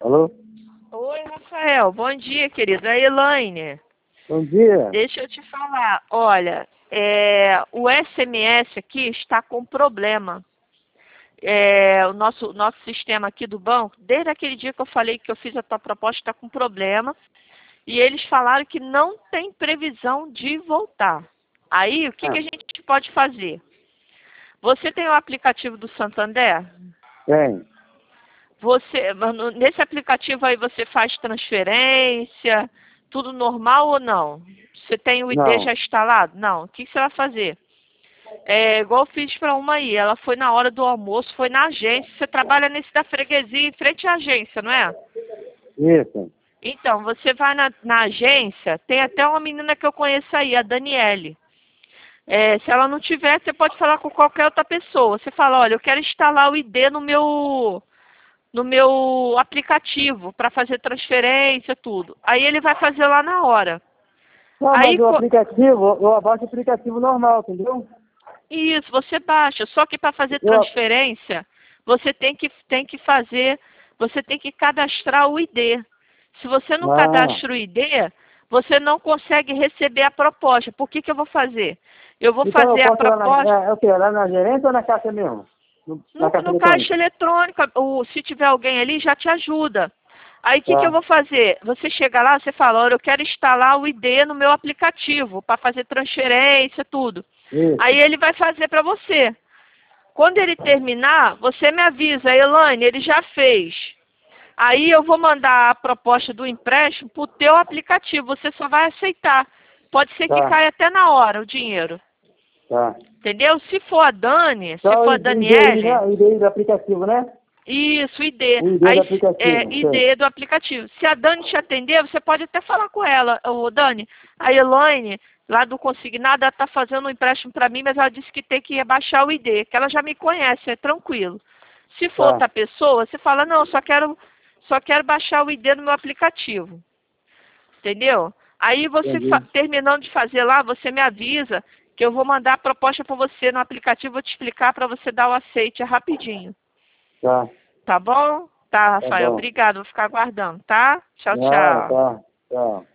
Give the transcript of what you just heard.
Alô? Oi, Rafael. Bom dia, querido. É a Elaine. Bom dia. Deixa eu te falar. Olha, o SMS aqui está com problema. O nosso sistema aqui do banco, desde aquele dia que eu falei que eu fiz a tua proposta, está com problema. E eles falaram que não tem previsão de voltar. Aí, o que a gente pode fazer? Você tem o aplicativo do Santander? Tem. Nesse aplicativo aí você faz transferência, tudo normal ou não? Você tem o ID Não. já instalado? Não. O que você vai fazer? Igual eu fiz para uma aí, ela foi na hora do almoço, foi na agência. Você trabalha nesse da freguesia em frente à agência, não é? Isso. Então, você vai na agência, tem até uma menina que eu conheço aí, a Daniele. Se ela não tiver, você pode falar com qualquer outra pessoa. Você fala, olha, eu quero instalar o ID no meu aplicativo para fazer transferência, tudo. Aí ele vai fazer lá na hora. Não, Aí, mas o aplicativo, eu abaixo o aplicativo normal, entendeu? isso, você baixa. Só que para fazer transferência, você tem que fazer, você tem que cadastrar o ID. Se você não cadastra o ID, você não consegue receber a proposta. Por que eu vou fazer? Eu vou Então eu fazer a posso ir lá proposta é o quê? Lá na gerência ou na caixa mesmo? Na caixa no eletrônica? caixa eletrônico. Se tiver alguém ali, já te ajuda. Aí o que eu Tá. vou fazer? Você chega lá, você fala, olha, eu quero instalar o ID no meu aplicativo para fazer transferência, tudo. Isso. Aí ele vai fazer para você. Quando ele terminar, você me avisa, Elaine, ele já fez. Aí eu vou mandar a proposta do empréstimo para o teu aplicativo, você só vai aceitar. Pode ser que Tá. caia até na hora o dinheiro. Tá. Entendeu? Se for a Dani, se Então for o a ID aí, Daniele, né? O ID do aplicativo, né? isso, ID. O ID do Aí, aplicativo. Sei. ID do aplicativo. Se a Dani te atender, você pode até falar com ela. Ô, Dani, a Elaine, lá do Consignado, ela está fazendo um empréstimo para mim, mas ela disse que tem que baixar o ID, que ela já me conhece, é tranquilo. Se for Tá. outra pessoa, você fala, não, só quero baixar o ID no meu aplicativo. Entendeu? Aí você, Entendi. terminando de fazer lá, você me avisa que eu vou mandar a proposta para você no aplicativo, vou te explicar para você dar o aceite, é rapidinho. Tá. Tá bom? Tá, Tá Rafael. bom. Obrigado. Vou ficar aguardando, tá? Tchau, Não, tchau. tá. Tchau.